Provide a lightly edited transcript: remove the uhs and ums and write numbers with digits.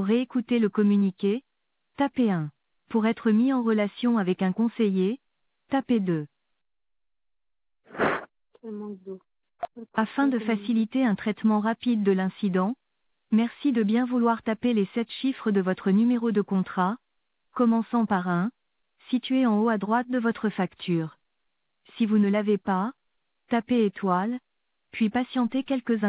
réécouter le communiqué, tapez 1. Pour être mis en relation avec un conseiller, tapez 2. Quel manque d'eau. Afin de faciliter un traitement rapide de l'incident, merci de bien vouloir taper les 7 chiffres de votre numéro de contrat, commençant par 1, situé en haut à droite de votre facture. Si vous ne l'avez pas, tapez étoile, puis patientez quelques